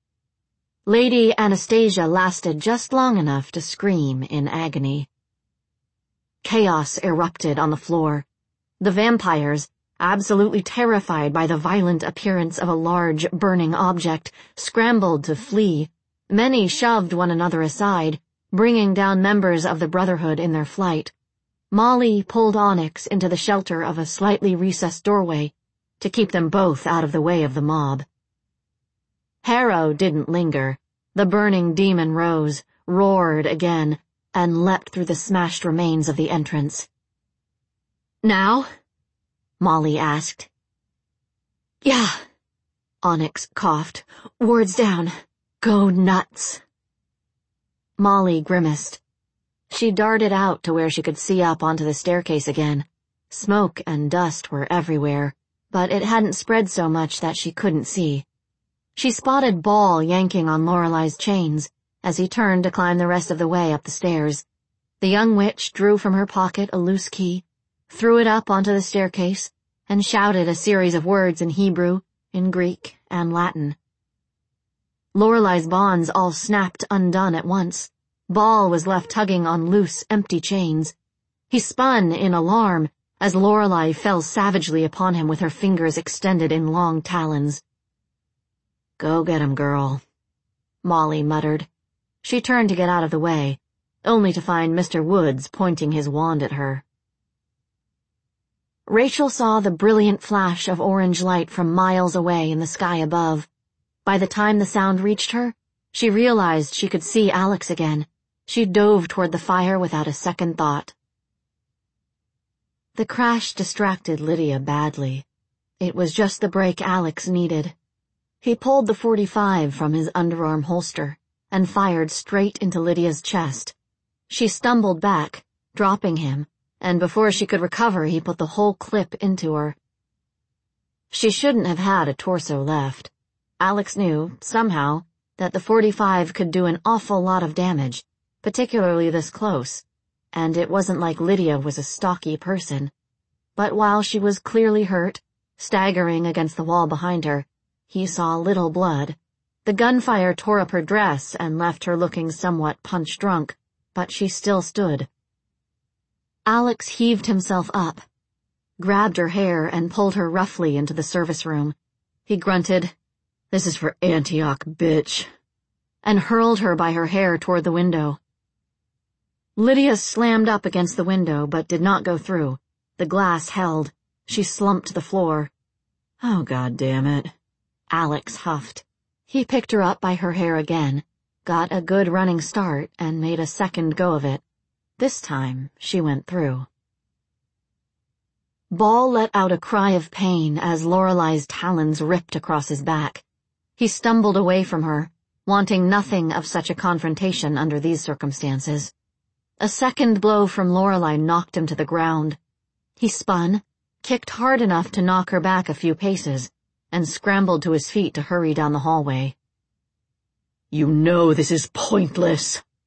Lady Anastasia lasted just long enough to scream in agony. Chaos erupted on the floor. The vampires, absolutely terrified by the violent appearance of a large, burning object, scrambled to flee. Many shoved one another aside, bringing down members of the Brotherhood in their flight. Molly pulled Onyx into the shelter of a slightly recessed doorway to keep them both out of the way of the mob. Harrow didn't linger. The burning demon rose, roared again, and leapt through the smashed remains of the entrance. "Now?" Molly asked. "Yeah," Onyx coughed. "Wards down. Go nuts." Molly grimaced. She darted out to where she could see up onto the staircase again. Smoke and dust were everywhere, but it hadn't spread so much that she couldn't see. She spotted Ball yanking on Lorelei's chains as he turned to climb the rest of the way up the stairs. The young witch drew from her pocket a loose key, threw it up onto the staircase, and shouted a series of words in Hebrew, in Greek, and Latin. Lorelei's bonds all snapped undone at once. Ball was left tugging on loose, empty chains. He spun in alarm as Lorelei fell savagely upon him with her fingers extended in long talons. "Go get him, girl," Molly muttered. She turned to get out of the way, only to find Mr. Woods pointing his wand at her. Rachel saw the brilliant flash of orange light from miles away in the sky above. By the time the sound reached her, she realized she could see Alex again. She dove toward the fire without a second thought. The crash distracted Lydia badly. It was just the break Alex needed. He pulled the .45 from his underarm holster and fired straight into Lydia's chest. She stumbled back, dropping him, and before she could recover he put the whole clip into her. She shouldn't have had a torso left. Alex knew, somehow, that the .45 could do an awful lot of damage, particularly this close, and it wasn't like Lydia was a stocky person. But while she was clearly hurt, staggering against the wall behind her, he saw little blood. The gunfire tore up her dress and left her looking somewhat punch-drunk, but she still stood. Alex heaved himself up, grabbed her hair and pulled her roughly into the service room. He grunted, "This is for Antioch, bitch," and hurled her by her hair toward the window. Lydia slammed up against the window but did not go through. The glass held. She slumped to the floor. "Oh, God damn it," Alex huffed. He picked her up by her hair again, got a good running start, and made a second go of it. This time, she went through. Ball let out a cry of pain as Lorelei's talons ripped across his back. He stumbled away from her, wanting nothing of such a confrontation under these circumstances. A second blow from Lorelei knocked him to the ground. He spun, kicked hard enough to knock her back a few paces, and scrambled to his feet to hurry down the hallway. "You know this is pointless,"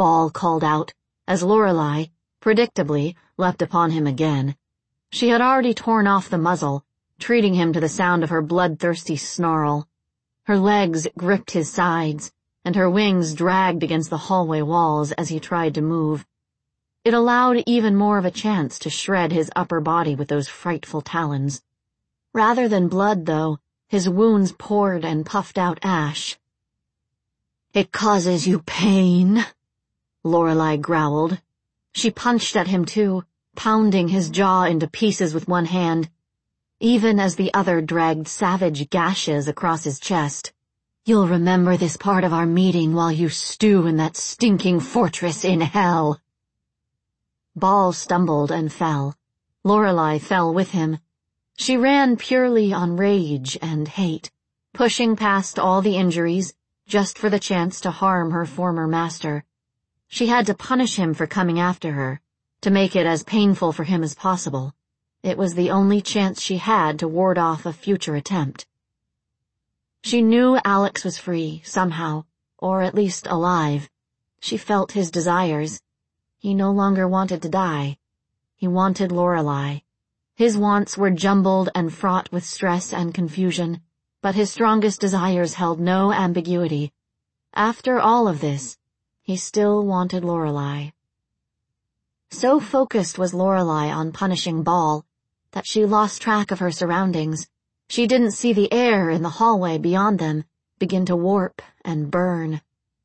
Ball called out, as Lorelei, predictably, leapt upon him again. She had already torn off the muzzle, treating him to the sound of her bloodthirsty snarl. Her legs gripped his sides, and her wings dragged against the hallway walls as he tried to move. It allowed even more of a chance to shred his upper body with those frightful talons. Rather than blood, though, his wounds poured and puffed out ash. "It causes you pain," Lorelei growled. She punched at him too, pounding his jaw into pieces with one hand, even as the other dragged savage gashes across his chest. "You'll remember this part of our meeting while you stew in that stinking fortress in hell." Ball stumbled and fell. Lorelei fell with him. She ran purely on rage and hate, pushing past all the injuries just for the chance to harm her former master. She had to punish him for coming after her, to make it as painful for him as possible. It was the only chance she had to ward off a future attempt. She knew Alex was free, somehow, or at least alive. She felt his desires. He no longer wanted to die. He wanted Lorelei. His wants were jumbled and fraught with stress and confusion, but his strongest desires held no ambiguity. After all of this, he still wanted Lorelei. So focused was Lorelei on punishing Ball that she lost track of her surroundings. She didn't see the air in the hallway beyond them begin to warp and burn.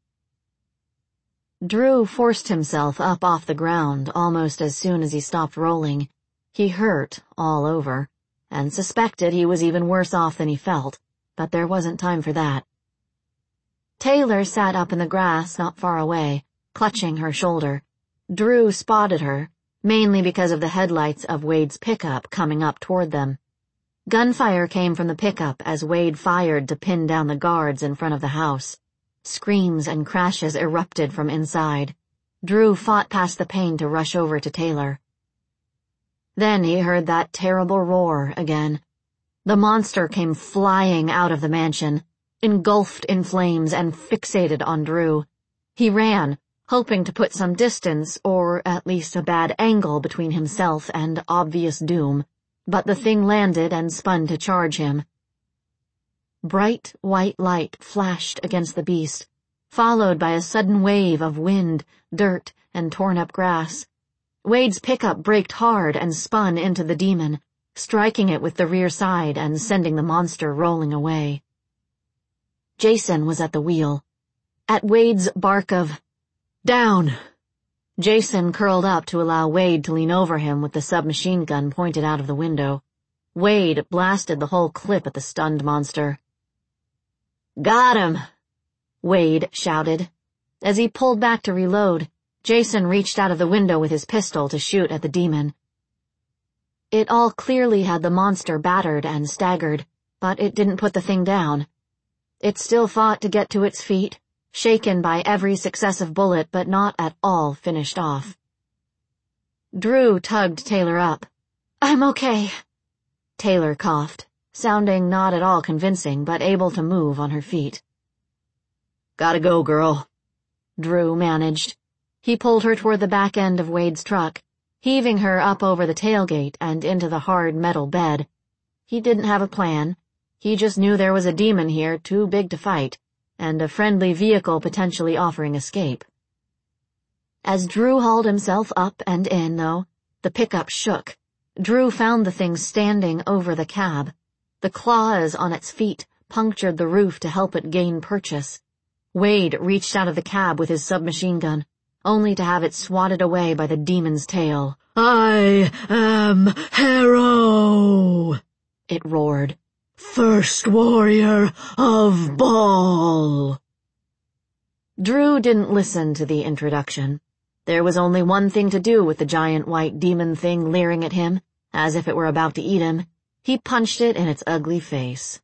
Drew forced himself up off the ground almost as soon as he stopped rolling. He hurt all over, and suspected he was even worse off than he felt, but there wasn't time for that. Taylor sat up in the grass not far away, clutching her shoulder. Drew spotted her, mainly because of the headlights of Wade's pickup coming up toward them. Gunfire came from the pickup as Wade fired to pin down the guards in front of the house. Screams and crashes erupted from inside. Drew fought past the pain to rush over to Taylor. Then he heard that terrible roar again. The monster came flying out of the mansion, engulfed in flames and fixated on Drew. He ran, hoping to put some distance or at least a bad angle between himself and obvious doom, but the thing landed and spun to charge him. Bright white light flashed against the beast, followed by a sudden wave of wind, dirt, and torn-up grass. Wade's pickup braked hard and spun into the demon, striking it with the rear side and sending the monster rolling away. Jason was at the wheel. At Wade's bark of, "Down!" Jason curled up to allow Wade to lean over him with the submachine gun pointed out of the window. Wade blasted the whole clip at the stunned monster. "Got him!" Wade shouted. As he pulled back to reload, Jason reached out of the window with his pistol to shoot at the demon. It all clearly had the monster battered and staggered, but it didn't put the thing down. It still fought to get to its feet, shaken by every successive bullet but not at all finished off. Drew tugged Taylor up. "I'm okay." Taylor coughed, sounding not at all convincing but able to move on her feet. "Gotta go, girl," Drew managed. He pulled her toward the back end of Wade's truck, heaving her up over the tailgate and into the hard metal bed. He didn't have a plan. He just knew there was a demon here too big to fight, and a friendly vehicle potentially offering escape. As Drew hauled himself up and in, though, the pickup shook. Drew found the thing standing over the cab. The claws on its feet punctured the roof to help it gain purchase. Wade reached out of the cab with his submachine gun, only to have it swatted away by the demon's tail. "I am Harrow," it roared. "First warrior of Ball." Drew didn't listen to the introduction. There was only one thing to do with the giant white demon thing leering at him, as if it were about to eat him. He punched it in its ugly face.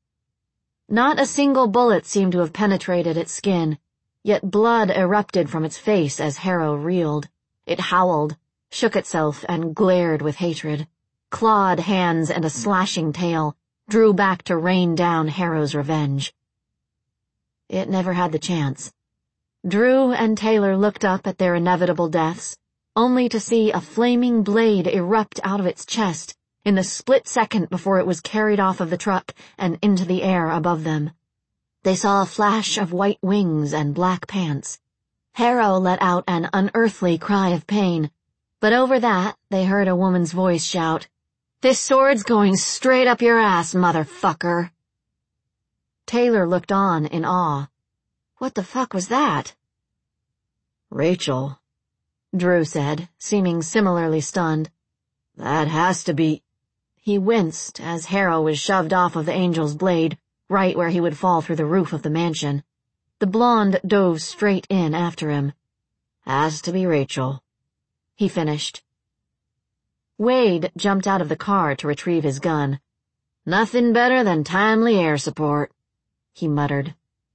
Not a single bullet seemed to have penetrated its skin, yet blood erupted from its face as Harrow reeled. It howled, shook itself, and glared with hatred. Clawed hands and a slashing tail drew back to rain down Harrow's revenge. It never had the chance. Drew and Taylor looked up at their inevitable deaths, only to see a flaming blade erupt out of its chest in the split second before it was carried off of the truck and into the air above them. They saw a flash of white wings and black pants. Harrow let out an unearthly cry of pain, but over that they heard a woman's voice shout, "This sword's going straight up your ass, motherfucker." Taylor looked on in awe. What the fuck was that? "Rachel," Drew said, seeming similarly stunned. "That has to be—" He winced as Harrow was shoved off of the angel's blade, right where he would fall through the roof of the mansion. The blonde dove straight in after him. "Has to be Rachel," he finished. Wade jumped out of the car to retrieve his gun. "Nothing better than timely air support," he muttered.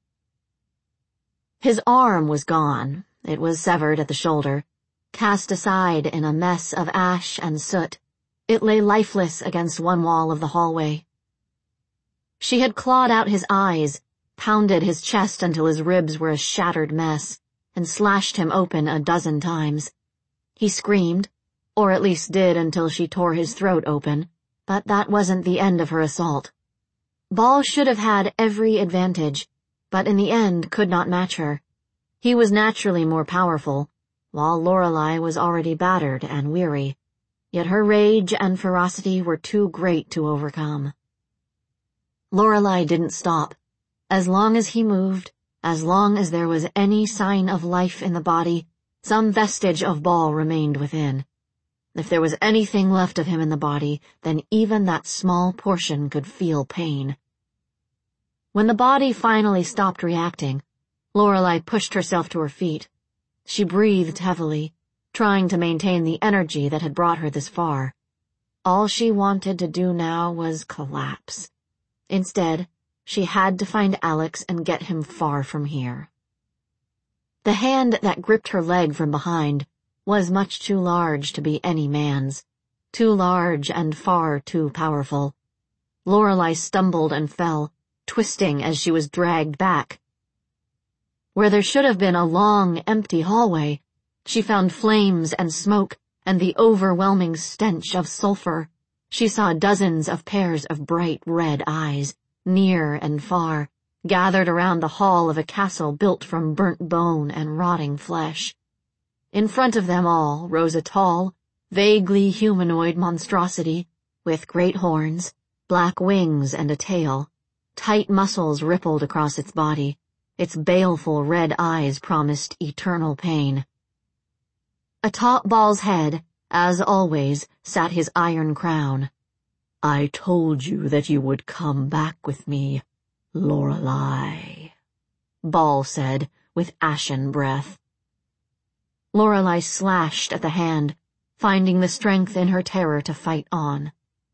His arm was gone. It was severed at the shoulder, cast aside in a mess of ash and soot. It lay lifeless against one wall of the hallway. She had clawed out his eyes, pounded his chest until his ribs were a shattered mess, and slashed him open a dozen times. He screamed, or at least did until she tore his throat open, but that wasn't the end of her assault. Ball should have had every advantage, but in the end could not match her. He was naturally more powerful, while Lorelei was already battered and weary, yet her rage and ferocity were too great to overcome. Lorelei didn't stop. As long as he moved, as long as there was any sign of life in the body, some vestige of Ball remained within. If there was anything left of him in the body, then even that small portion could feel pain. When the body finally stopped reacting, Lorelei pushed herself to her feet. She breathed heavily, trying to maintain the energy that had brought her this far. All she wanted to do now was collapse. Instead, she had to find Alex and get him far from here. The hand that gripped her leg from behind was much too large to be any man's, too large and far too powerful. Lorelei stumbled and fell, twisting as she was dragged back. Where there should have been a long, empty hallway, she found flames and smoke and the overwhelming stench of sulfur. She saw dozens of pairs of bright red eyes, near and far, gathered around the hall of a castle built from burnt bone and rotting flesh. In front of them all rose a tall, vaguely humanoid monstrosity, with great horns, black wings and a tail. Tight muscles rippled across its body. Its baleful red eyes promised eternal pain. Atop Ball's head, as always, sat his iron crown. "I told you that you would come back with me, Lorelei," Ball said, with ashen breath. Lorelei slashed at the hand, finding the strength in her terror to fight on.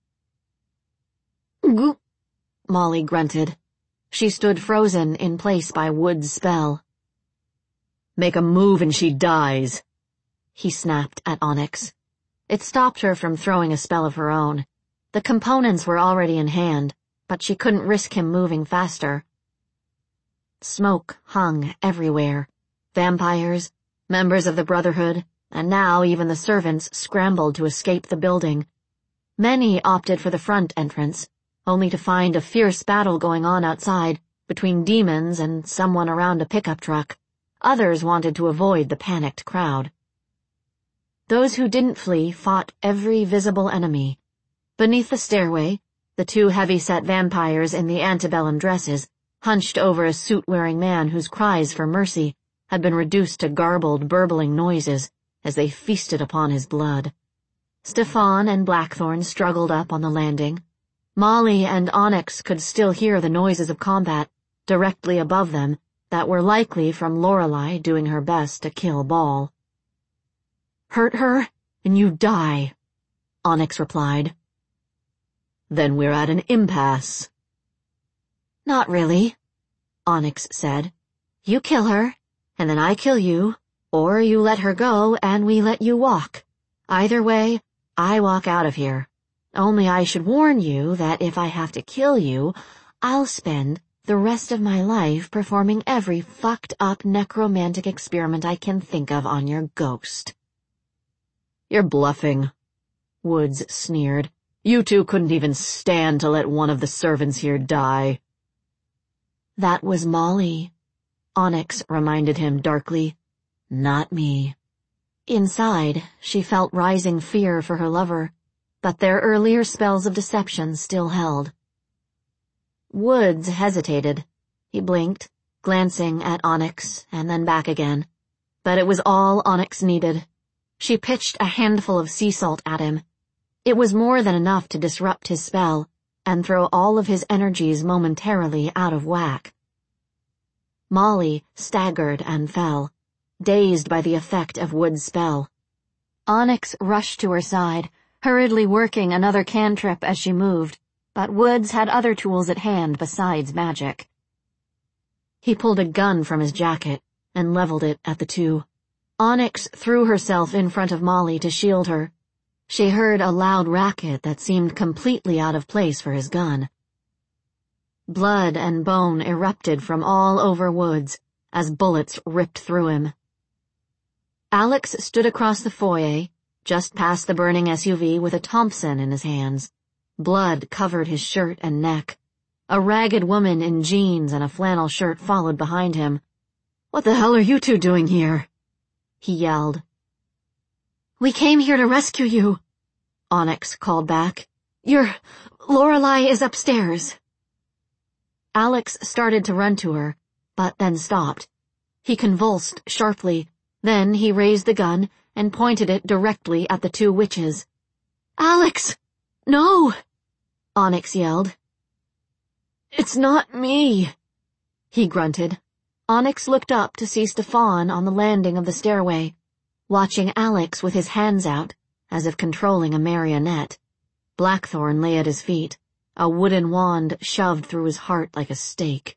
"Goop," Molly grunted. She stood frozen in place by Wood's spell. "Make a move and she dies," he snapped at Onyx. It stopped her from throwing a spell of her own. The components were already in hand, but she couldn't risk him moving faster. Smoke hung everywhere. Vampires, members of the Brotherhood, and now even the servants scrambled to escape the building. Many opted for the front entrance, only to find a fierce battle going on outside between demons and someone around a pickup truck. Others wanted to avoid the panicked crowd. Those who didn't flee fought every visible enemy. Beneath the stairway, the two heavy-set vampires in the antebellum dresses hunched over a suit-wearing man whose cries for mercy had been reduced to garbled, burbling noises as they feasted upon his blood. Stefan and Blackthorn struggled up on the landing. Molly and Onyx could still hear the noises of combat directly above them that were likely from Lorelei doing her best to kill Ball. "Hurt her, and you die," Onyx replied. "Then we're at an impasse." "Not really," Onyx said. "You kill her, and then I kill you, or you let her go and we let you walk. Either way, I walk out of here. Only I should warn you that if I have to kill you, I'll spend the rest of my life performing every fucked-up necromantic experiment I can think of on your ghost." "You're bluffing," Woods sneered. "You two couldn't even stand to let one of the servants here die." "That was Molly," Onyx reminded him darkly. "Not me." Inside, she felt rising fear for her lover, but their earlier spells of deception still held. Woods hesitated. He blinked, glancing at Onyx and then back again. But it was all Onyx needed. She pitched a handful of sea salt at him. It was more than enough to disrupt his spell and throw all of his energies momentarily out of whack. Molly staggered and fell, dazed by the effect of Wood's spell. Onyx rushed to her side, hurriedly working another cantrip as she moved, but Woods had other tools at hand besides magic. He pulled a gun from his jacket and leveled it at the two. Onyx threw herself in front of Molly to shield her. She heard a loud racket that seemed completely out of place for his gun. Blood and bone erupted from all over Woods as bullets ripped through him. Alex stood across the foyer, just past the burning SUV with a Thompson in his hands. Blood covered his shirt and neck. A ragged woman in jeans and a flannel shirt followed behind him. "What the hell are you two doing here?" he yelled. "We came here to rescue you," Onyx called back. Lorelei is upstairs." Alex started to run to her, but then stopped. He convulsed sharply. Then he raised the gun and pointed it directly at the two witches. "Alex! No!" Onyx yelled. "It's not me," he grunted. Onyx looked up to see Stefan on the landing of the stairway, watching Alex with his hands out, as if controlling a marionette. Blackthorn lay at his feet, a wooden wand shoved through his heart like a stake.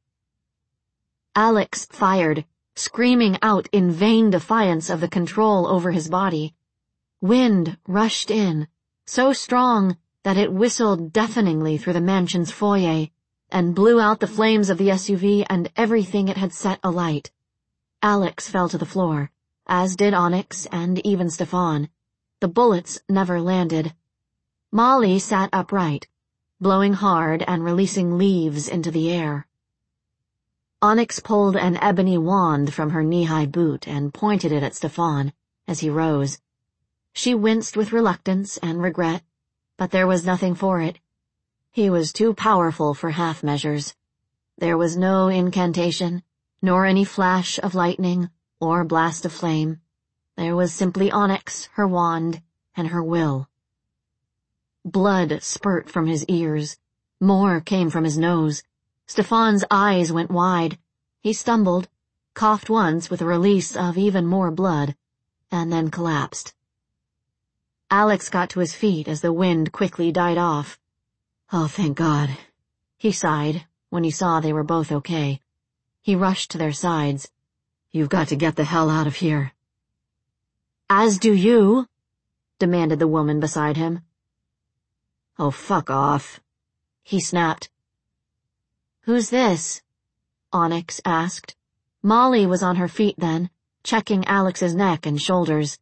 Alex fired, screaming out in vain defiance of the control over his body. Wind rushed in, so strong that it whistled deafeningly through the mansion's foyer and blew out the flames of the SUV and everything it had set alight. Alex fell to the floor, as did Onyx and even Stefan. The bullets never landed. Molly sat upright, blowing hard and releasing leaves into the air. Onyx pulled an ebony wand from her knee-high boot and pointed it at Stefan as he rose. She winced with reluctance and regret, but there was nothing for it. He was too powerful for half measures. There was no incantation, nor any flash of lightning or blast of flame. There was simply Onyx, her wand, and her will. Blood spurt from his ears. More came from his nose. Stefan's eyes went wide. He stumbled, coughed once with a release of even more blood, and then collapsed. Alex got to his feet as the wind quickly died off. "Oh, thank God," he sighed when he saw they were both okay. He rushed to their sides. "You've got to get the hell out of here." "As do you," demanded the woman beside him. "Oh, fuck off," he snapped. "Who's this?" Onyx asked. Molly was on her feet then, checking Alex's neck and shoulders.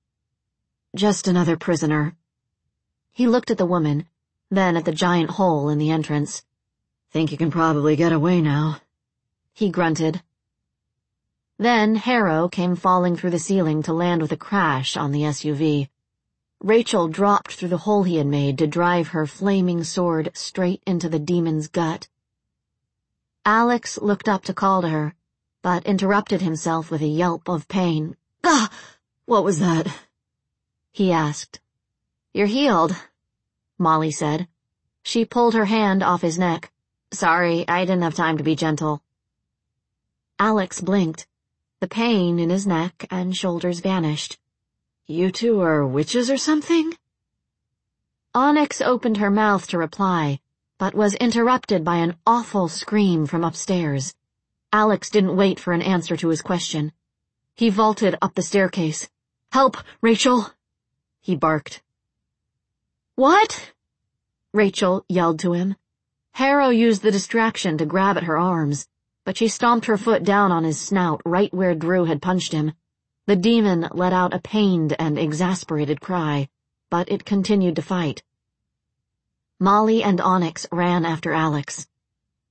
"Just another prisoner." He looked at the woman, then at the giant hole in the entrance. "Think you can probably get away now," he grunted. Then Harrow came falling through the ceiling to land with a crash on the SUV. Rachel dropped through the hole he had made to drive her flaming sword straight into the demon's gut. Alex looked up to call to her, but interrupted himself with a yelp of pain. "Ah! What was that?" he asked. "You're healed," Molly said. She pulled her hand off his neck. "Sorry, I didn't have time to be gentle." Alex blinked. The pain in his neck and shoulders vanished. "You two are witches or something?" Onyx opened her mouth to reply, but was interrupted by an awful scream from upstairs. Alex didn't wait for an answer to his question. He vaulted up the staircase. "Help, Rachel!" he barked. "What?" Rachel yelled to him. Harrow used the distraction to grab at her arms, but she stomped her foot down on his snout right where Drew had punched him. The demon let out a pained and exasperated cry, but it continued to fight. Molly and Onyx ran after Alex.